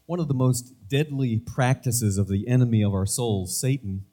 One of the most deadly practices of the enemy of our souls, Satan,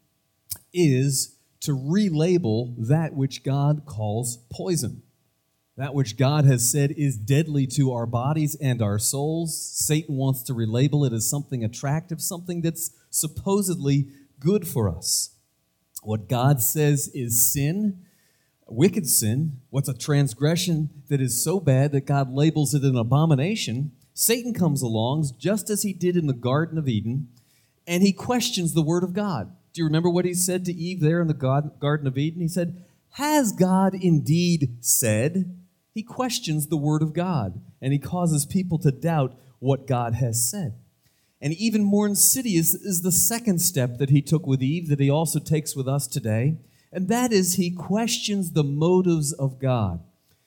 is to relabel that which God calls poison. That which God has said is deadly to our bodies and our souls, Satan wants to relabel it as something attractive, something that's supposedly good for us. What God says is sin, wicked sin, what's a transgression that is so bad that God labels it an abomination, Satan comes along, just as he did in the Garden of Eden, and he questions the Word of God. Do you remember what he said to Eve there in the Garden of Eden? He said, "Has God indeed said?" He questions the Word of God, and he causes people to doubt what God has said. And even more insidious is the second step that he took with Eve that he also takes with us today, and that is he questions the motives of God.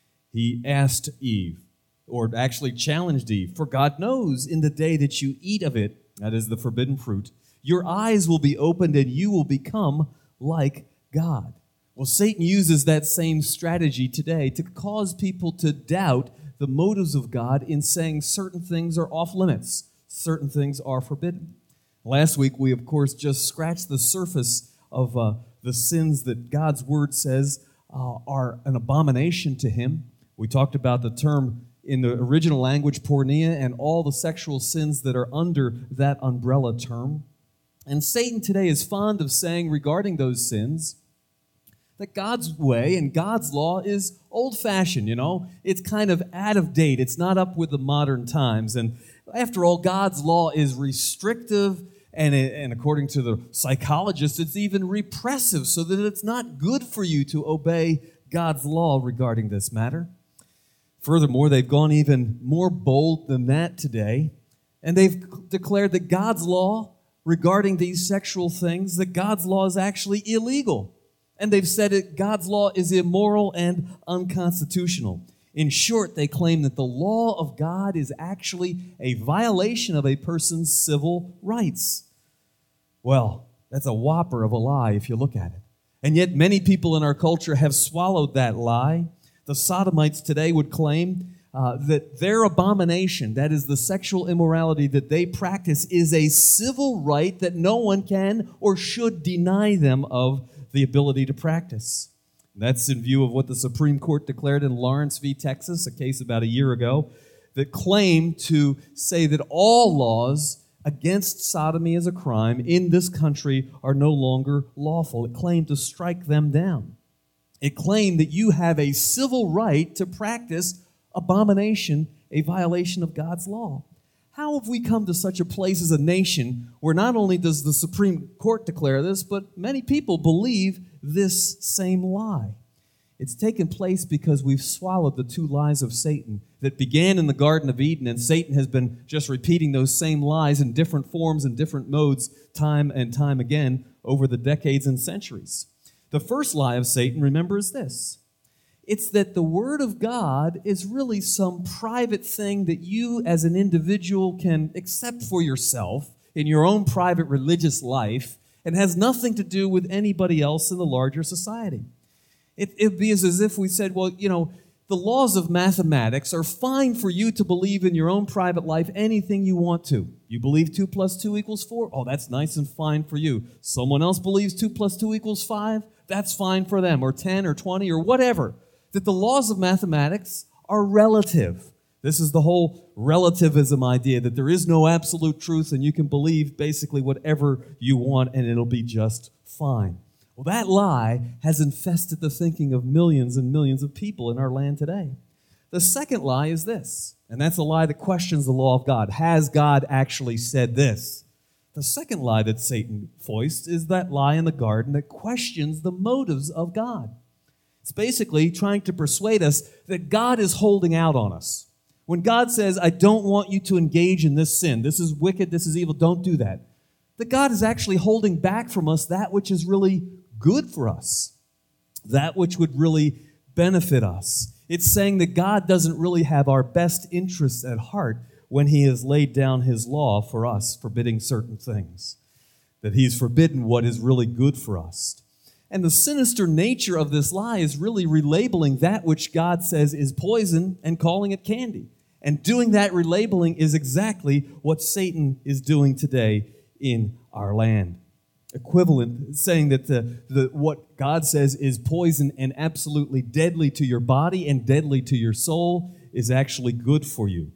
He asked Eve, or actually challenged Eve, "For God knows in the day that you eat of it," that is the forbidden fruit, "your eyes will be opened and you will become like God." Well, Satan uses that same strategy today to cause people to doubt the motives of God in saying certain things are off limits, certain things are forbidden. Last week, we, of course, just scratched the surface of the sins that God's Word says are an abomination to Him. We talked about the term in the original language, porneia, and all the sexual sins that are under that umbrella term. And Satan today is fond of saying regarding those sins that God's way and God's law is old-fashioned, It's kind of out of date. It's not up with the modern times. And after all, God's law is restrictive, and according to the psychologists, it's even repressive, so that it's not good for you to obey God's law regarding this matter. Furthermore, they've gone even more bold than that today, and they've declared that God's law regarding these sexual things, that God's law is actually illegal. And they've said that God's law is immoral and unconstitutional. In short, they claim that the law of God is actually a violation of a person's civil rights. Well, that's a whopper of a lie if you look at it. And yet many people in our culture have swallowed that lie. The sodomites today would claim that their abomination, that is the sexual immorality that they practice, is a civil right that no one can or should deny them of the ability to practice. That's in view of what the Supreme Court declared in Lawrence v. Texas, a case about a year ago, that claimed to say that all laws against sodomy as a crime in this country are no longer lawful. It claimed to strike them down. It claimed that you have a civil right to practice abomination, a violation of God's law. How have we come to such a place as a nation where not only does the Supreme Court declare this, but many people believe this same lie? It's taken place because we've swallowed the two lies of Satan that began in the Garden of Eden, and Satan has been just repeating those same lies in different forms and different modes time and time again over the decades and centuries. The first lie of Satan, remember, is this. It's that the Word of God is really some private thing that you as an individual can accept for yourself in your own private religious life and has nothing to do with anybody else in the larger society. It'd be as if we said, well, the laws of mathematics are fine for you to believe in your own private life anything you want to. You believe 2 + 2 = 4? Oh, that's nice and fine for you. Someone else believes 2 + 2 = 5? That's fine for them, or 10 or 20 or whatever. That the laws of mathematics are relative. This is the whole relativism idea, that there is no absolute truth and you can believe basically whatever you want and it'll be just fine. Well, that lie has infested the thinking of millions and millions of people in our land today. The second lie is this, and that's a lie that questions the law of God. Has God actually said this? The second lie that Satan foists is that lie in the garden that questions the motives of God. It's basically trying to persuade us that God is holding out on us. When God says, I don't want you to engage in this sin, this is wicked, this is evil, don't do that, that God is actually holding back from us that which is really good for us, that which would really benefit us. It's saying that God doesn't really have our best interests at heart when He has laid down His law for us, forbidding certain things, that He's forbidden what is really good for us. And the sinister nature of this lie is really relabeling that which God says is poison and calling it candy. And doing that relabeling is exactly what Satan is doing today in our land. Equivalent, saying that what God says is poison and absolutely deadly to your body and deadly to your soul is actually good for you.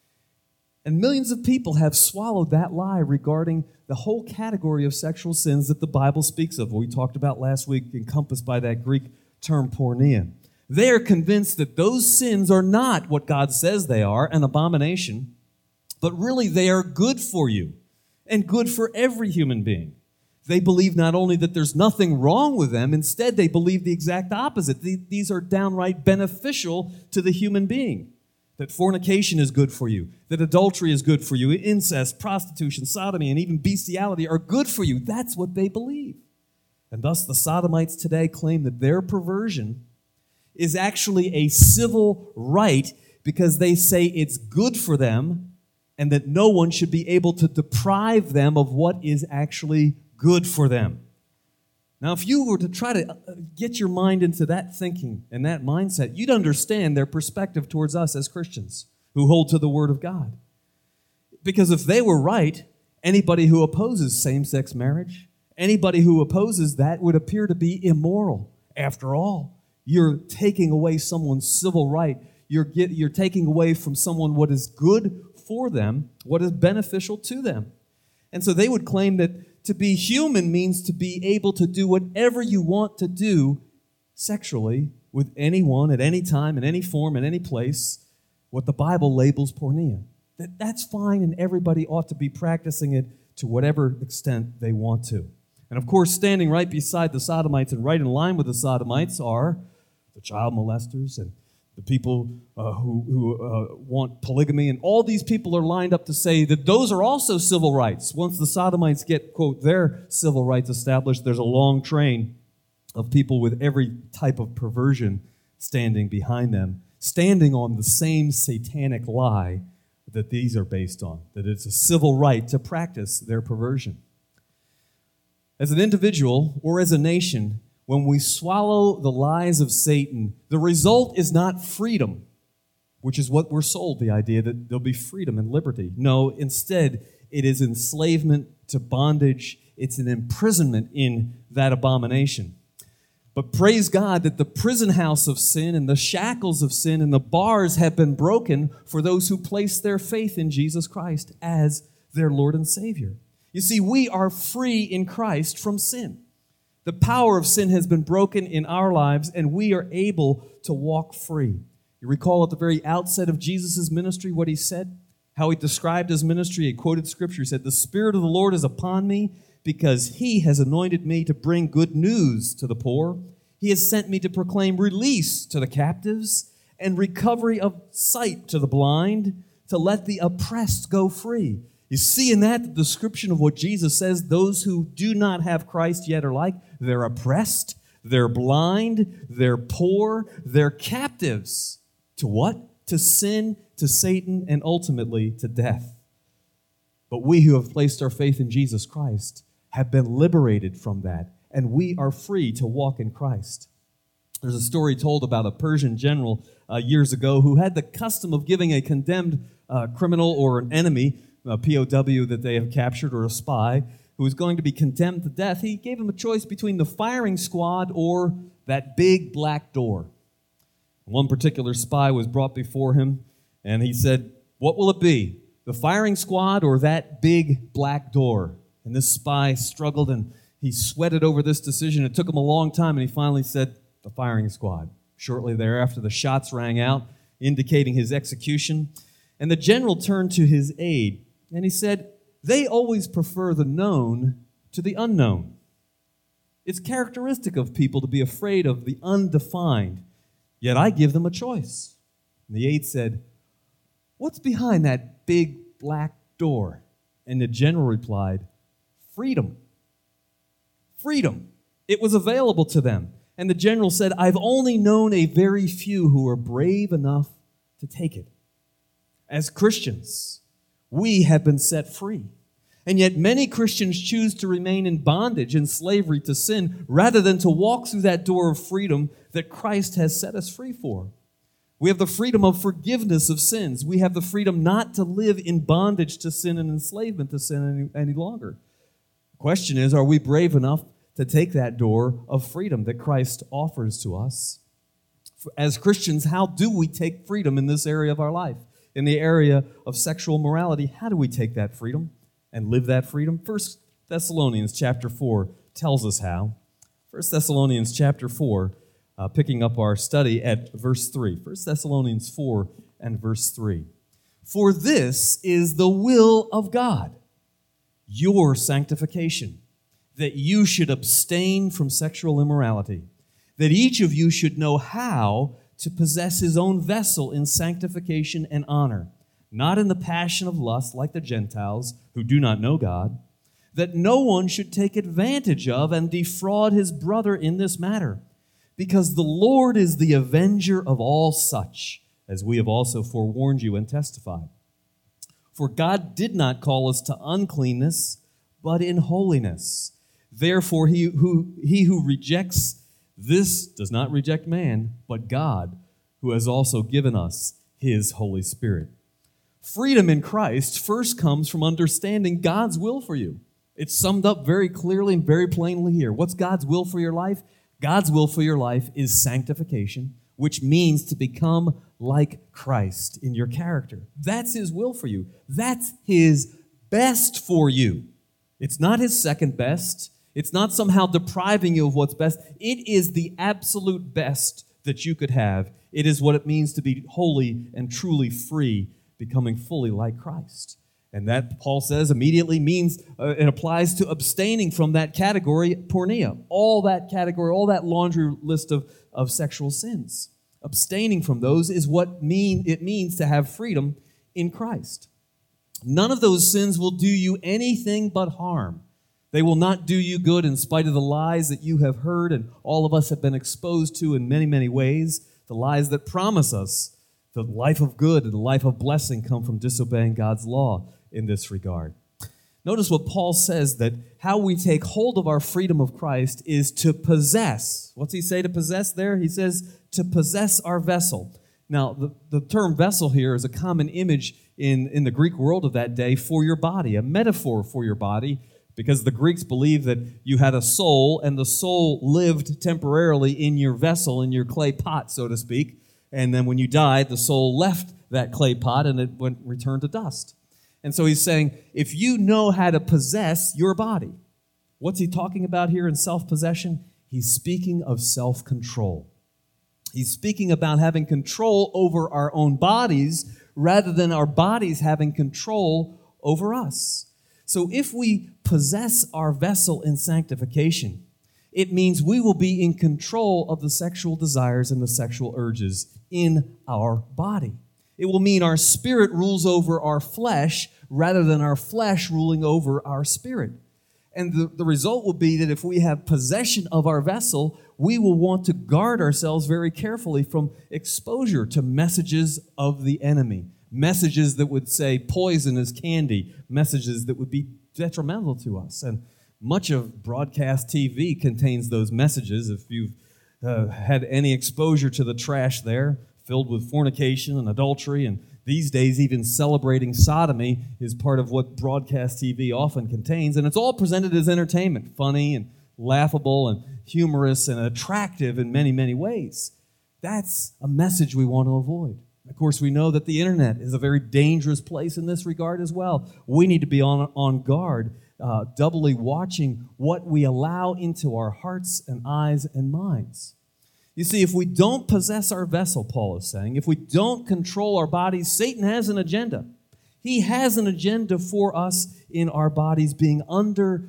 And millions of people have swallowed that lie regarding the whole category of sexual sins that the Bible speaks of. We talked about last week, encompassed by that Greek term porneia. They are convinced that those sins are not what God says they are, an abomination, but really they are good for you and good for every human being. They believe not only that there's nothing wrong with them, instead they believe the exact opposite. These are downright beneficial to the human being. That fornication is good for you, that adultery is good for you, incest, prostitution, sodomy, and even bestiality are good for you. That's what they believe. And thus the sodomites today claim that their perversion is actually a civil right because they say it's good for them and that no one should be able to deprive them of what is actually good for them. Now, if you were to try to get your mind into that thinking and that mindset, you'd understand their perspective towards us as Christians who hold to the Word of God. Because if they were right, anybody who opposes same-sex marriage, anybody who opposes that would appear to be immoral. After all, you're taking away someone's civil right. You're taking away from someone what is good for them, what is beneficial to them. And so they would claim that to be human means to be able to do whatever you want to do sexually with anyone at any time, in any form, in any place, what the Bible labels porneia. That's fine, and everybody ought to be practicing it to whatever extent they want to. And of course, standing right beside the sodomites and right in line with the sodomites are the child molesters and the people who want polygamy. And all these people are lined up to say that those are also civil rights. Once the sodomites get, quote, their civil rights established, there's a long train of people with every type of perversion standing behind them, standing on the same satanic lie that these are based on, that it's a civil right to practice their perversion. As an individual or as a nation, when we swallow the lies of Satan, the result is not freedom, which is what we're sold, the idea that there'll be freedom and liberty. No, instead, it is enslavement to bondage. It's an imprisonment in that abomination. But praise God that the prison house of sin and the shackles of sin and the bars have been broken for those who place their faith in Jesus Christ as their Lord and Savior. You see, we are free in Christ from sin. The power of sin has been broken in our lives, and we are able to walk free. You recall at the very outset of Jesus' ministry what he said, how he described his ministry. He quoted scripture. He said, "The Spirit of the Lord is upon me because he has anointed me to bring good news to the poor. He has sent me to proclaim release to the captives and recovery of sight to the blind, to let the oppressed go free." You see in that the description of what Jesus says those who do not have Christ yet are like. They're oppressed, they're blind, they're poor, they're captives. To what? To sin, to Satan, and ultimately to death. But we who have placed our faith in Jesus Christ have been liberated from that, and we are free to walk in Christ. There's a story told about a Persian general years ago who had the custom of giving a condemned criminal or an enemy, a POW that they have captured, or a spy who was going to be condemned to death. He gave him a choice between the firing squad or that big black door. One particular spy was brought before him, and he said, "What will it be, the firing squad or that big black door?" And this spy struggled, and he sweated over this decision. It took him a long time, and he finally said, "The firing squad." Shortly thereafter, the shots rang out, indicating his execution. And the general turned to his aide, and he said, "They always prefer the known to the unknown. It's characteristic of people to be afraid of the undefined, yet I give them a choice." And the aide said, "What's behind that big black door?" And the general replied, "Freedom. Freedom." It was available to them. And the general said, "I've only known a very few who are brave enough to take it." As Christians, we have been set free. And yet many Christians choose to remain in bondage and slavery to sin rather than to walk through that door of freedom that Christ has set us free for. We have the freedom of forgiveness of sins. We have the freedom not to live in bondage to sin and enslavement to sin any longer. The question is, are we brave enough to take that door of freedom that Christ offers to us? As Christians, how do we take freedom in this area of our life? In the area of sexual morality, how do we take that freedom and live that freedom? 1 Thessalonians chapter 4 tells us how. 1 Thessalonians chapter 4, picking up our study at verse 3. 1 Thessalonians 4 and verse 3. For this is the will of God, your sanctification, that you should abstain from sexual immorality, that each of you should know how to possess his own vessel in sanctification and honor, not in the passion of lust like the Gentiles who do not know God, that no one should take advantage of and defraud his brother in this matter, because the Lord is the avenger of all such, as we have also forewarned you and testified. For God did not call us to uncleanness, but in holiness. Therefore, he who rejects this does not reject man, but God, who has also given us his Holy Spirit. Freedom in Christ first comes from understanding God's will for you. It's summed up very clearly and very plainly here. What's God's will for your life? God's will for your life is sanctification, which means to become like Christ in your character. That's his will for you. That's his best for you. It's not his second best. It's not somehow depriving you of what's best. It is the absolute best that you could have. It is what it means to be holy and truly free, becoming fully like Christ. And that, Paul says, immediately means, it applies to abstaining from that category, porneia, all that category, all that laundry list of sexual sins. Abstaining from those is what it means to have freedom in Christ. None of those sins will do you anything but harm. They will not do you good in spite of the lies that you have heard and all of us have been exposed to in many, many ways, the lies that promise us the life of good and the life of blessing come from disobeying God's law in this regard. Notice what Paul says, that how we take hold of our freedom of Christ is to possess. What's he say to possess there? He says to possess our vessel. Now, the term vessel here is a common image in the Greek world of that day for your body, a metaphor for your body, because the Greeks believed that you had a soul, and the soul lived temporarily in your vessel, in your clay pot, so to speak. And then when you died, the soul left that clay pot and it returned to dust. And so he's saying, if you know how to possess your body, what's he talking about here in self-possession? He's speaking of self-control. He's speaking about having control over our own bodies rather than our bodies having control over us. So if we possess our vessel in sanctification, it means we will be in control of the sexual desires and the sexual urges in our body. It will mean our spirit rules over our flesh rather than our flesh ruling over our spirit. And the result will be that if we have possession of our vessel, we will want to guard ourselves very carefully from exposure to messages of the enemy, messages that would say poison is candy, messages that would be detrimental to us. And much of broadcast TV contains those messages. If you've had any exposure to the trash there, filled with fornication and adultery, and these days even celebrating sodomy is part of what broadcast TV often contains. And it's all presented as entertainment, funny and laughable and humorous and attractive in many, many ways. That's a message we want to avoid. Of course, we know that the internet is a very dangerous place in this regard as well. We need to be on guard, doubly watching what we allow into our hearts and eyes and minds. You see, if we don't possess our vessel, Paul is saying, if we don't control our bodies, Satan has an agenda. He has an agenda for us in our bodies being under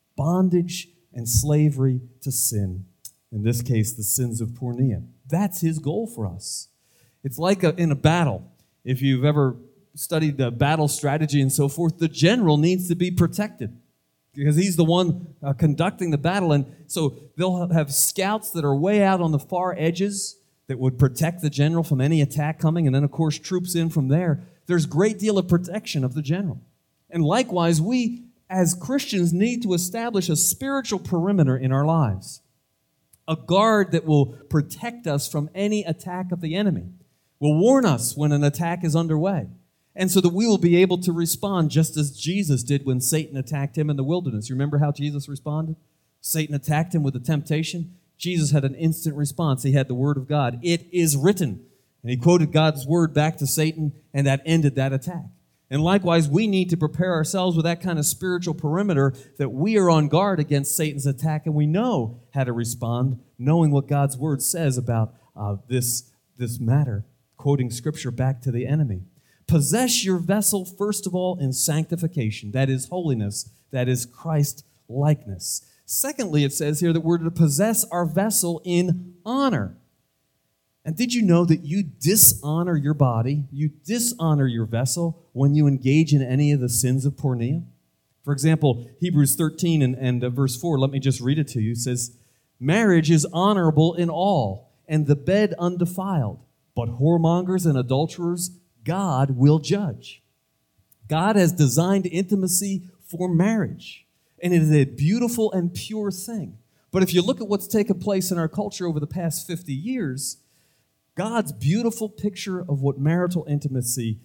bondage and slavery to sin. In this case, the sins of porneia. That's his goal for us. It's like in a battle. If you've ever studied the battle strategy and so forth, the general needs to be protected because he's the one conducting the battle. And so they'll have scouts that are way out on the far edges that would protect the general from any attack coming. And then, of course, troops in from there. There's a great deal of protection of the general. And likewise, we as Christians need to establish a spiritual perimeter in our lives, a guard that will protect us from any attack of the enemy. will warn us when an attack is underway, and so that we will be able to respond just as Jesus did when Satan attacked him in the wilderness. You remember how Jesus responded? Satan attacked him with a temptation. Jesus had an instant response. He had the word of God. It is written. And he quoted God's word back to Satan, and that ended that attack. And likewise, we need to prepare ourselves with that kind of spiritual perimeter that we are on guard against Satan's attack, and we know how to respond, knowing what God's word says about this matter, quoting Scripture back to the enemy. Possess your vessel, first of all, in sanctification. That is holiness. That is Christ-likeness. Secondly, it says here that we're to possess our vessel in honor. And did you know that you dishonor your body, you dishonor your vessel when you engage in any of the sins of porneia? For example, Hebrews 13 and verse 4, let me just read it to you. It says, marriage is honorable in all, and the bed undefiled, but whoremongers and adulterers God will judge. God has designed intimacy for marriage, and it is a beautiful and pure thing. But if you look at what's taken place in our culture over the past 50 years, God's beautiful picture of what marital intimacy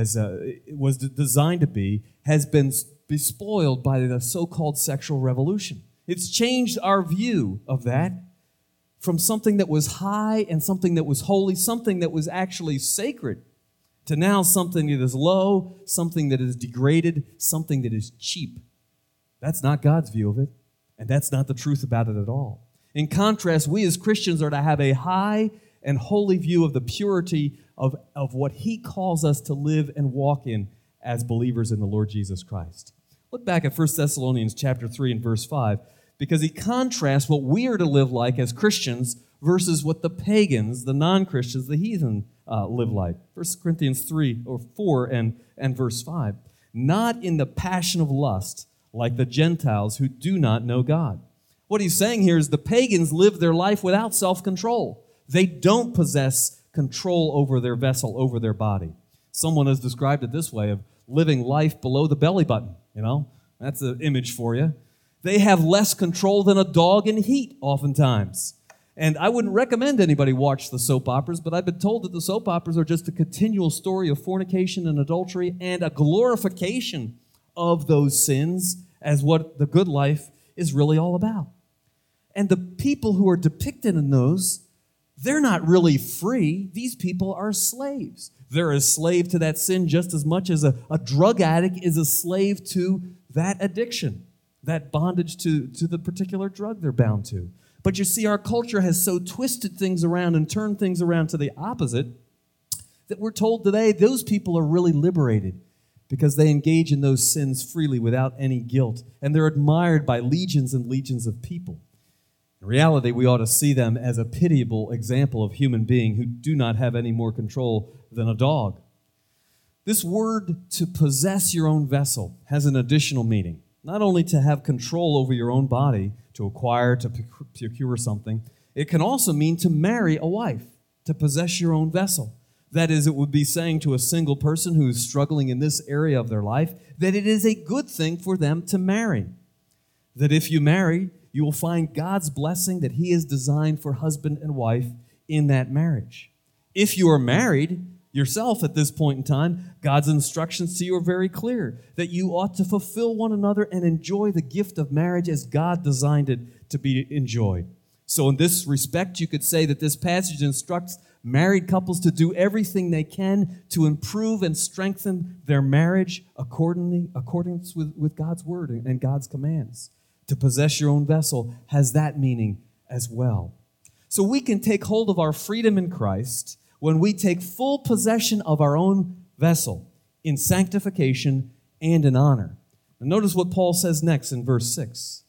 was designed to be has been spoiled by the so-called sexual revolution. It's changed our view of that from something that was high and something that was holy, something that was actually sacred, to now something that is low, something that is degraded, something that is cheap. That's not God's view of it, and that's not the truth about it at all. In contrast, we as Christians are to have a high and holy view of the purity of what He calls us to live and walk in as believers in the Lord Jesus Christ. Look back at 1 Thessalonians chapter 3 and verse 5, because he contrasts what we are to live like as Christians versus what the pagans, the non-Christians, the heathen live like. 1 Corinthians 3 or 4 and verse 5. Not in the passion of lust, like the Gentiles who do not know God. What he's saying here is the pagans live their life without self-control. They don't possess control over their vessel, over their body. Someone has described it this way, of living life below the belly button. That's an image for you. They have less control than a dog in heat oftentimes. And I wouldn't recommend anybody watch the soap operas, but I've been told that the soap operas are just a continual story of fornication and adultery and a glorification of those sins as what the good life is really all about. And the people who are depicted in those, they're not really free. These people are slaves. They're a slave to that sin just as much as a drug addict is a slave to that addiction, that bondage to the particular drug they're bound to. But you see, our culture has so twisted things around and turned things around to the opposite that we're told today those people are really liberated because they engage in those sins freely without any guilt, and they're admired by legions and legions of people. In reality, we ought to see them as a pitiable example of human being who do not have any more control than a dog. This word, to possess your own vessel, has an additional meaning. Not only to have control over your own body, to acquire, to procure something, it can also mean to marry a wife, to possess your own vessel. That is, it would be saying to a single person who is struggling in this area of their life that it is a good thing for them to marry. That if you marry, you will find God's blessing that He has designed for husband and wife in that marriage. If you are married yourself at this point in time, God's instructions to you are very clear, that you ought to fulfill one another and enjoy the gift of marriage as God designed it to be enjoyed. So in this respect, you could say that this passage instructs married couples to do everything they can to improve and strengthen their marriage accordance with God's word and God's commands. To possess your own vessel has that meaning as well. So we can take hold of our freedom in Christ when we take full possession of our own vessel in sanctification and in honor. Now notice what Paul says next in verse 6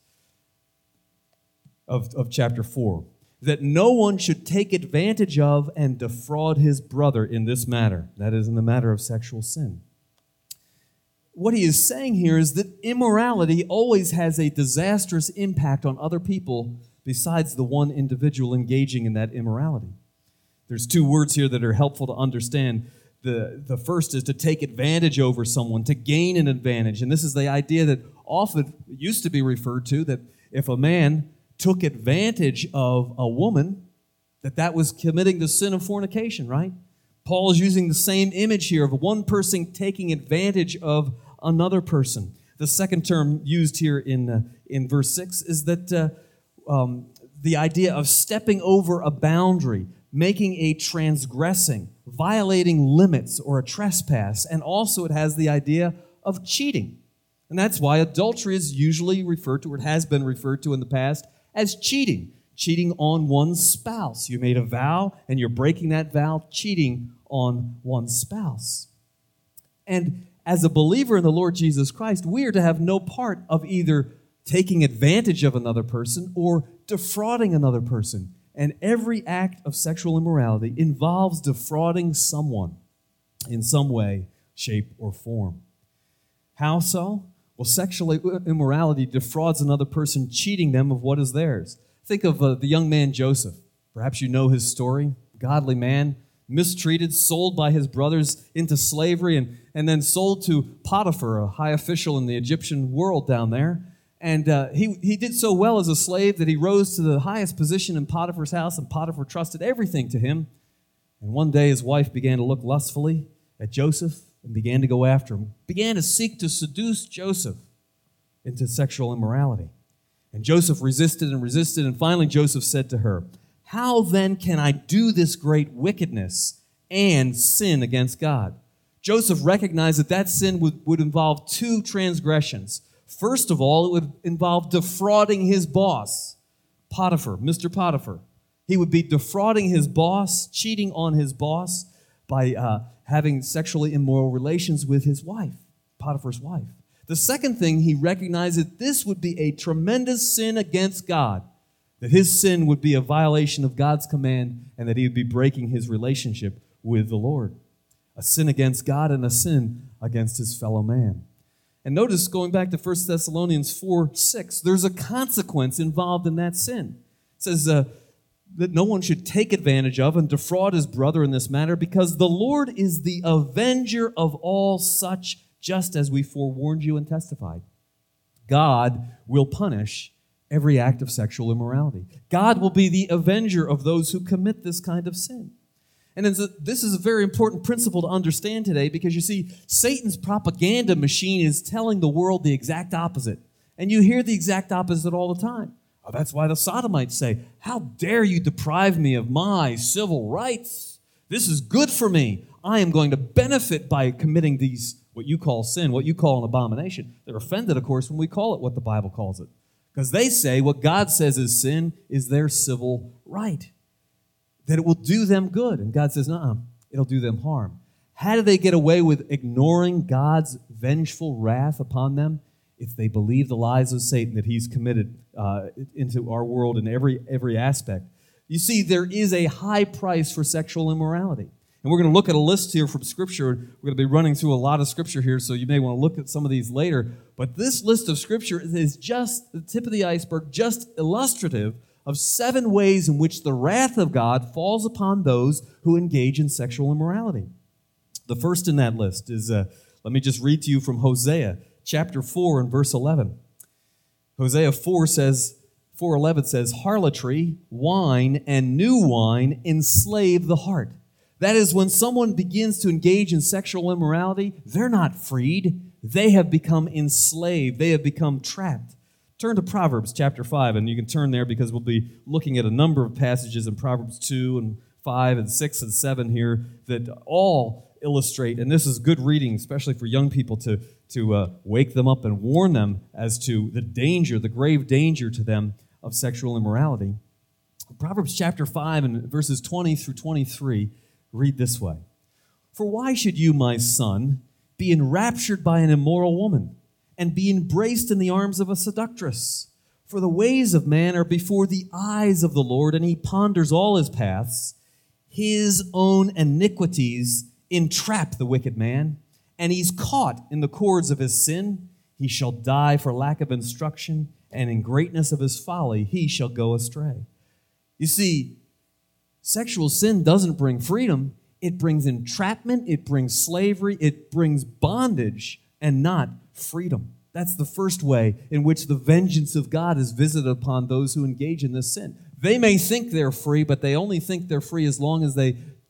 of chapter 4. That no one should take advantage of and defraud his brother in this matter. That is, in the matter of sexual sin. What he is saying here is that immorality always has a disastrous impact on other people besides the one individual engaging in that immorality. There's two words here that are helpful to understand. The first is to take advantage over someone, to gain an advantage. And this is the idea that often used to be referred to, that if a man took advantage of a woman, that was committing the sin of fornication, right? Paul is using the same image here of one person taking advantage of another person. The second term used here in verse 6 is that the idea of stepping over a boundary, making a transgressing, violating limits or a trespass. And also it has the idea of cheating. And that's why adultery is usually referred to, or it has been referred to in the past, as cheating. Cheating on one's spouse. You made a vow and you're breaking that vow, cheating on one's spouse. And as a believer in the Lord Jesus Christ, we are to have no part of either taking advantage of another person or defrauding another person. And every act of sexual immorality involves defrauding someone in some way, shape, or form. How so? Well, sexual immorality defrauds another person, cheating them of what is theirs. Think of the young man Joseph. Perhaps you know his story. Godly man, mistreated, sold by his brothers into slavery, and then sold to Potiphar, a high official in the Egyptian world down there. And he did so well as a slave that he rose to the highest position in Potiphar's house, and Potiphar trusted everything to him. And one day his wife began to look lustfully at Joseph and began to go after him, began to seek to seduce Joseph into sexual immorality. And Joseph resisted, and finally Joseph said to her, "How then can I do this great wickedness and sin against God?" Joseph recognized that sin would involve two transgressions. First of all, it would involve defrauding his boss, Potiphar, Mr. Potiphar. He would be defrauding his boss, cheating on his boss by having sexually immoral relations with his wife, Potiphar's wife. The second thing, he recognized that this would be a tremendous sin against God, that his sin would be a violation of God's command and that he would be breaking his relationship with the Lord. A sin against God and a sin against his fellow man. And notice, going back to 1 Thessalonians 4:6, there's a consequence involved in that sin. It says that no one should take advantage of and defraud his brother in this matter, because the Lord is the avenger of all such, just as we forewarned you and testified. God will punish every act of sexual immorality. God will be the avenger of those who commit this kind of sin. And this is a very important principle to understand today, because you see, Satan's propaganda machine is telling the world the exact opposite. And you hear the exact opposite all the time. Oh, that's why the Sodomites say, "How dare you deprive me of my civil rights? This is good for me. I am going to benefit by committing these, what you call sin, what you call an abomination." They're offended, of course, when we call it what the Bible calls it. Because they say what God says is sin is their civil right. That it will do them good. And God says, no, it'll do them harm. How do they get away with ignoring God's vengeful wrath upon them? If they believe the lies of Satan that he's committed into our world in every aspect. You see, there is a high price for sexual immorality. And we're going to look at a list here from Scripture. We're going to be running through a lot of Scripture here, so you may want to look at some of these later. But this list of Scripture is just the tip of the iceberg, just illustrative of 7 ways in which the wrath of God falls upon those who engage in sexual immorality. The first in that list is, let me just read to you from Hosea chapter 4 and verse 11. Hosea 4:11 says, "Harlotry, wine, and new wine enslave the heart." That is, when someone begins to engage in sexual immorality, they're not freed. They have become enslaved. They have become trapped. Turn to Proverbs chapter 5, and you can turn there because we'll be looking at a number of passages in Proverbs 2 and 5 and 6 and 7 here that all illustrate, and this is good reading, especially for young people, to wake them up and warn them as to the danger, the grave danger to them of sexual immorality. Proverbs chapter 5 and verses 20 through 23 read this way. "For why should you, my son, be enraptured by an immoral woman, and be embraced in the arms of a seductress? For the ways of man are before the eyes of the Lord, and he ponders all his paths. His own iniquities entrap the wicked man, and he's caught in the cords of his sin. He shall die for lack of instruction, and in greatness of his folly he shall go astray." You see, sexual sin doesn't bring freedom. It brings entrapment, it brings slavery, it brings bondage, and not freedom. That's the first way in which the vengeance of God is visited upon those who engage in this sin. They may think they're free, but they only think they're free as long as they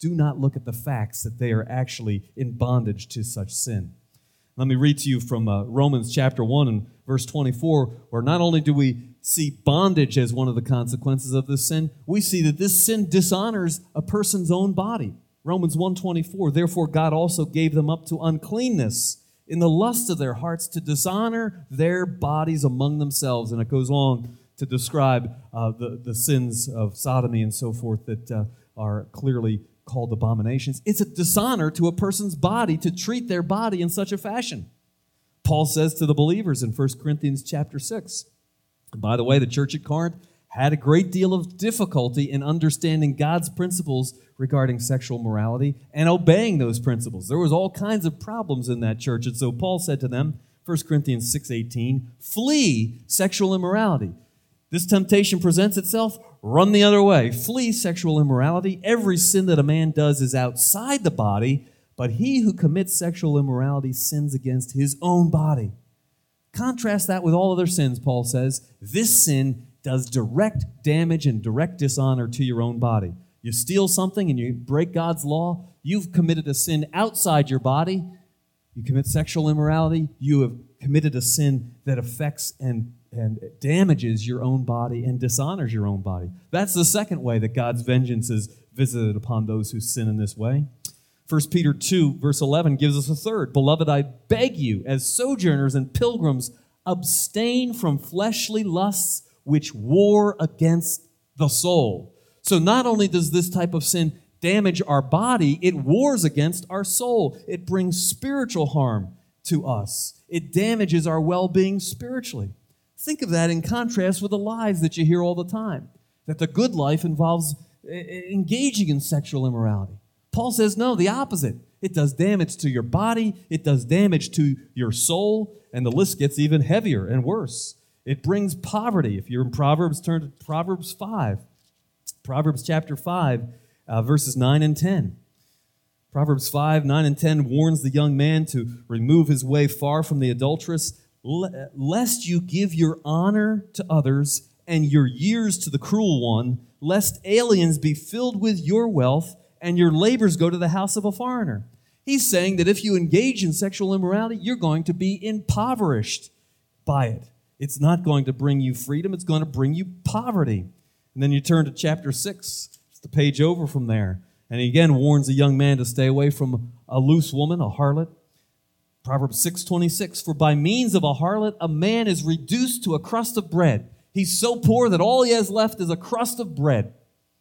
do not look at the facts that they are actually in bondage to such sin. Let me read to you from Romans chapter 1 and verse 24, where not only do we see bondage as one of the consequences of this sin, we see that this sin dishonors a person's own body. Romans 1:24, therefore God also gave them up to uncleanness in the lust of their hearts to dishonor their bodies among themselves. And it goes on to describe the sins of sodomy and so forth that are clearly called abominations. It's a dishonor to a person's body to treat their body in such a fashion. Paul says to the believers in 1 Corinthians chapter 6. And by the way, the church at Corinth had a great deal of difficulty in understanding God's principles regarding sexual morality and obeying those principles. There was all kinds of problems in that church. And so Paul said to them, 1 Corinthians 6:18, flee sexual immorality. This temptation presents itself, run the other way. Flee sexual immorality. Every sin that a man does is outside the body, but he who commits sexual immorality sins against his own body. Contrast that with all other sins, Paul says. This sin does direct damage and direct dishonor to your own body. You steal something and you break God's law, you've committed a sin outside your body. You commit sexual immorality, you have committed a sin that affects and damages your own body and dishonors your own body. That's the second way that God's vengeance is visited upon those who sin in this way. 1 Peter 2, verse 11 gives us a third. Beloved, I beg you, as sojourners and pilgrims, abstain from fleshly lusts which war against the soul. So not only does this type of sin damage our body, it wars against our soul. It brings spiritual harm to us. It damages our well-being spiritually. Think of that in contrast with the lies that you hear all the time, that the good life involves engaging in sexual immorality. Paul says, no, the opposite. It does damage to your body, it does damage to your soul, and the list gets even heavier and worse. It brings poverty. If you're in Proverbs, turn to Proverbs 5. Proverbs chapter 5, verses 9 and 10. Proverbs 5, 9 and 10 warns the young man to remove his way far from the adulteress, lest you give your honor to others and your years to the cruel one, lest aliens be filled with your wealth and your labors go to the house of a foreigner. He's saying that if you engage in sexual immorality, you're going to be impoverished by it. It's not going to bring you freedom, it's going to bring you poverty. And then you turn to chapter 6, just a page over from there, and he again warns a young man to stay away from a loose woman, a harlot. Proverbs 6:26, for by means of a harlot, a man is reduced to a crust of bread. He's so poor that all he has left is a crust of bread.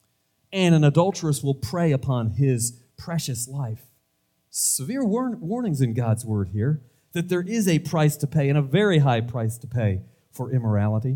And an adulteress will prey upon his precious life. Severe warnings in God's word here that there is a price to pay, and a very high price to pay, for immorality.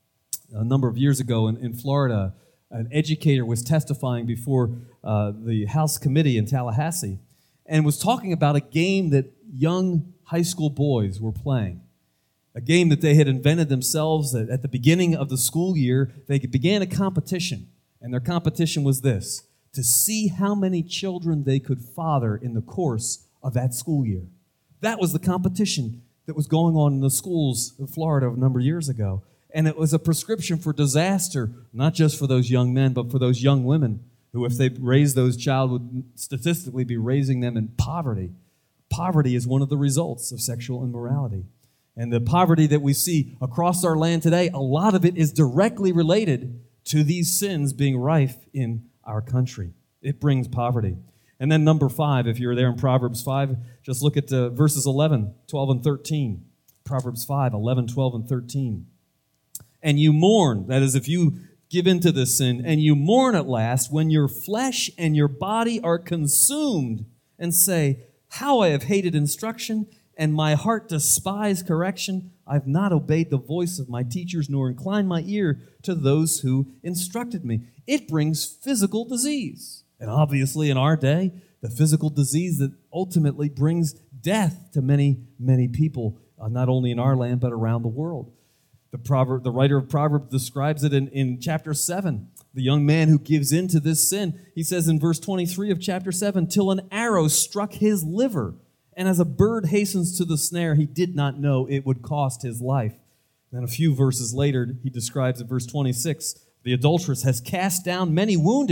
A number of years ago in Florida, an educator was testifying before the House Committee in Tallahassee and was talking about a game that young high school boys were playing. A game that they had invented themselves. That at the beginning of the school year, they began a competition. And their competition was this, to see how many children they could father in the course of that school year. That was the competition that was going on in the schools of Florida a number of years ago. And it was a prescription for disaster, not just for those young men, but for those young women who, if they raised those child, would statistically be raising them in poverty. Poverty is one of the results of sexual immorality. And the poverty that we see across our land today, a lot of it is directly related to these sins being rife in our country. It brings poverty. And then number 5, if you're there in Proverbs 5, just look at verses 11, 12, and 13. Proverbs 5, 11, 12, and 13. And you mourn, that is, if you give in to this sin, and you mourn at last when your flesh and your body are consumed, and say, how I have hated instruction, and my heart despised correction. I've not obeyed the voice of my teachers, nor inclined my ear to those who instructed me. It brings physical disease. And obviously in our day, the physical disease that ultimately brings death to many, many people, not only in our land, but around the world. The writer of Proverbs describes it in chapter 7. The young man who gives in to this sin, he says in verse 23 of chapter 7, till an arrow struck his liver, and as a bird hastens to the snare, he did not know it would cost his life. Then a few verses later, he describes in verse 26, the adulteress has cast down many wounded,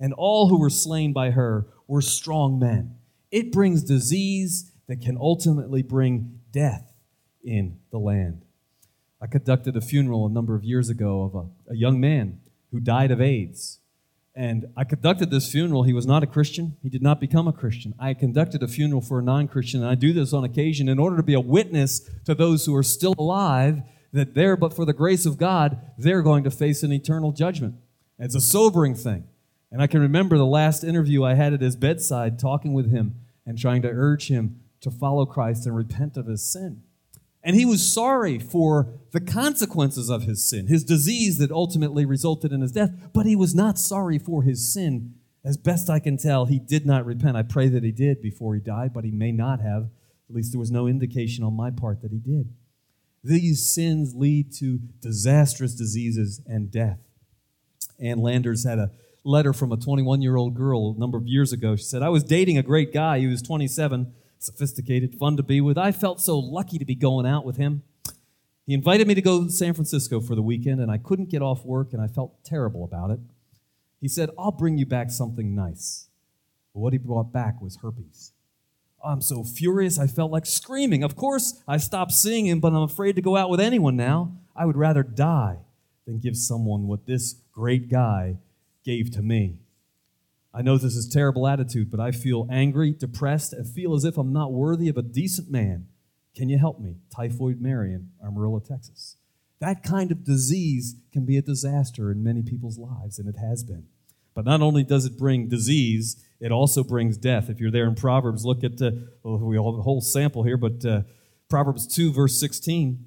and all who were slain by her were strong men. It brings disease that can ultimately bring death in the land. I conducted a funeral a number of years ago of a young man who died of AIDS. And I conducted this funeral. He was not a Christian. He did not become a Christian. I conducted a funeral for a non-Christian, and I do this on occasion in order to be a witness to those who are still alive that there, but for the grace of God, they're going to face an eternal judgment. It's a sobering thing. And I can remember the last interview I had at his bedside, talking with him and trying to urge him to follow Christ and repent of his sin. And he was sorry for the consequences of his sin, his disease that ultimately resulted in his death, but he was not sorry for his sin. As best I can tell, he did not repent. I pray that he did before he died, but he may not have. At least there was no indication on my part that he did. These sins lead to disastrous diseases and death. Ann Landers had a letter from a 21-year-old girl a number of years ago. She said, I was dating a great guy. He was 27, sophisticated, fun to be with. I felt so lucky to be going out with him. He invited me to go to San Francisco for the weekend, and I couldn't get off work, and I felt terrible about it. He said, I'll bring you back something nice. But what he brought back was herpes. I'm so furious, I felt like screaming. Of course, I stopped seeing him, but I'm afraid to go out with anyone now. I would rather die than give someone what this great guy gave to me. I know this is a terrible attitude, but I feel angry, depressed, and feel as if I'm not worthy of a decent man. Can you help me? Typhoid Mary in Amarillo, Texas. That kind of disease can be a disaster in many people's lives, and it has been. But not only does it bring disease, it also brings death. If you're there in Proverbs, look at, we have a whole sample here, but Proverbs 2, verse 16.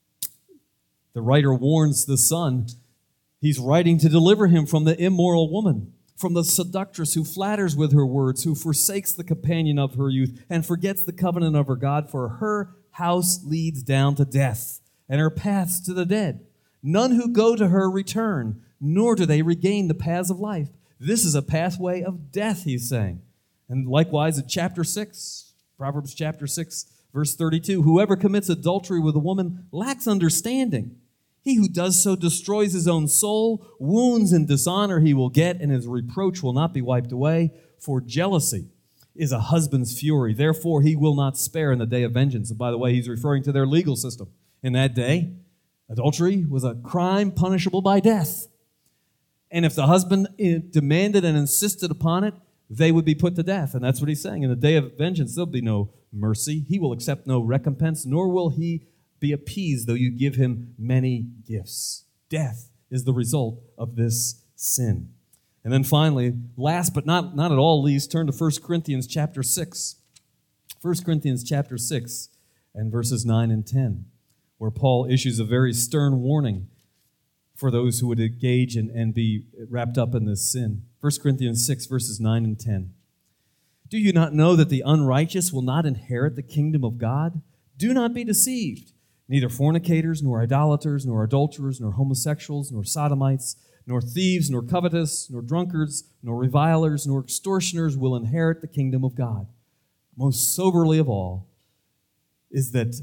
The writer warns the son. He's writing to deliver him from the immoral woman, from the seductress who flatters with her words, who forsakes the companion of her youth and forgets the covenant of her God, for her house leads down to death, and her paths to the dead. None who go to her return, nor do they regain the paths of life. This is a pathway of death, he's saying. And likewise in chapter 6, Proverbs chapter 6, verse 32, whoever commits adultery with a woman lacks understanding. He who does so destroys his own soul. Wounds and dishonor he will get, and his reproach will not be wiped away. For jealousy is a husband's fury. Therefore he will not spare in the day of vengeance. And by the way, he's referring to their legal system. In that day, adultery was a crime punishable by death. And if the husband demanded and insisted upon it, they would be put to death. And that's what he's saying. In the day of vengeance, there'll be no mercy. He will accept no recompense, nor will he be appeased, though you give him many gifts. Death is the result of this sin. And then finally, last but not at all least, turn to 1 Corinthians chapter 6. 1 Corinthians chapter 6 and verses 9 and 10, where Paul issues a very stern warning for those who would engage and be wrapped up in this sin. 1 Corinthians 6, verses 9 and 10. Do you not know that the unrighteous will not inherit the kingdom of God? Do not be deceived. Neither fornicators, nor idolaters, nor adulterers, nor homosexuals, nor sodomites, nor thieves, nor covetous, nor drunkards, nor revilers, nor extortioners will inherit the kingdom of God. Most soberly of all is that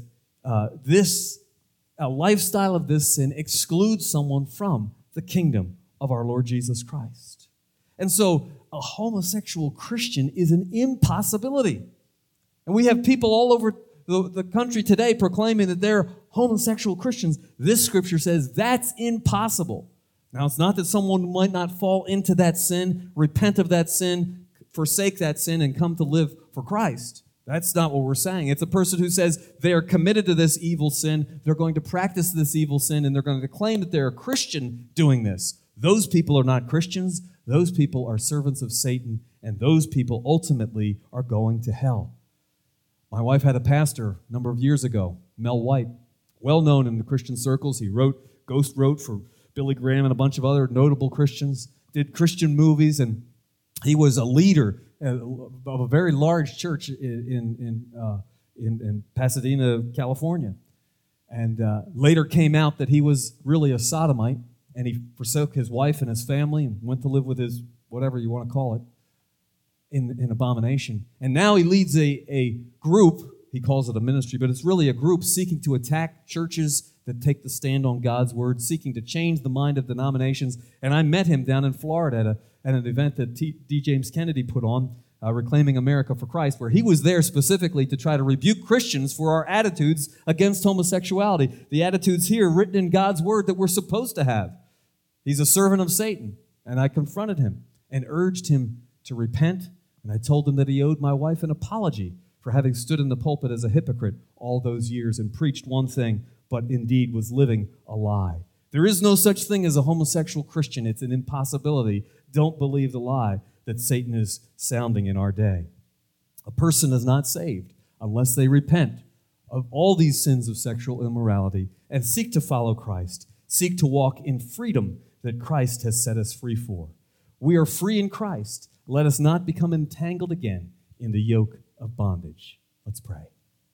a lifestyle of this sin excludes someone from the kingdom of our Lord Jesus Christ. And so a homosexual Christian is an impossibility. And we have people all over the country today proclaiming that they're homosexual Christians. This scripture says that's impossible. Now, it's not that someone might not fall into that sin, repent of that sin, forsake that sin, and come to live for Christ. That's not what we're saying. It's a person who says they are committed to this evil sin, they're going to practice this evil sin, and they're going to claim that they're a Christian doing this. Those people are not Christians. Those people are servants of Satan, and those people ultimately are going to hell. My wife had a pastor a number of years ago, Mel White, well known in the Christian circles. He ghost wrote for Billy Graham and a bunch of other notable Christians, did Christian movies, and he was a leader of a very large church in Pasadena, California. And later came out that he was really a sodomite, and he forsook his wife and his family and went to live with his, whatever you want to call it, in abomination. And now he leads a group, he calls it a ministry, but it's really a group seeking to attack churches that take the stand on God's word, seeking to change the mind of denominations. And I met him down in Florida at an event that D. James Kennedy put on, Reclaiming America for Christ, where he was there specifically to try to rebuke Christians for our attitudes against homosexuality, the attitudes here written in God's Word that we're supposed to have. He's a servant of Satan, and I confronted him and urged him to repent, and I told him that he owed my wife an apology for having stood in the pulpit as a hypocrite all those years and preached one thing, but indeed was living a lie. There is no such thing as a homosexual Christian. It's an impossibility. Don't believe the lie that Satan is sounding in our day. A person is not saved unless they repent of all these sins of sexual immorality and seek to follow Christ, seek to walk in freedom that Christ has set us free for. We are free in Christ. Let us not become entangled again in the yoke of bondage. Let's pray.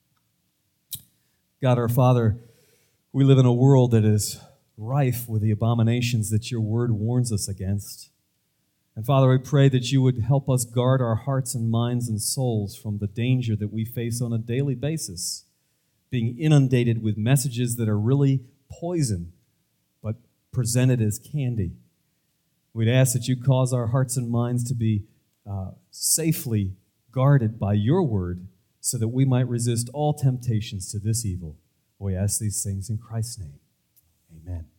God our Father, we live in a world that is rife with the abominations that your word warns us against. And Father, I pray that you would help us guard our hearts and minds and souls from the danger that we face on a daily basis, being inundated with messages that are really poison, but presented as candy. We'd ask that you cause our hearts and minds to be safely guarded by your word so that we might resist all temptations to this evil. We ask these things in Christ's name. Amen.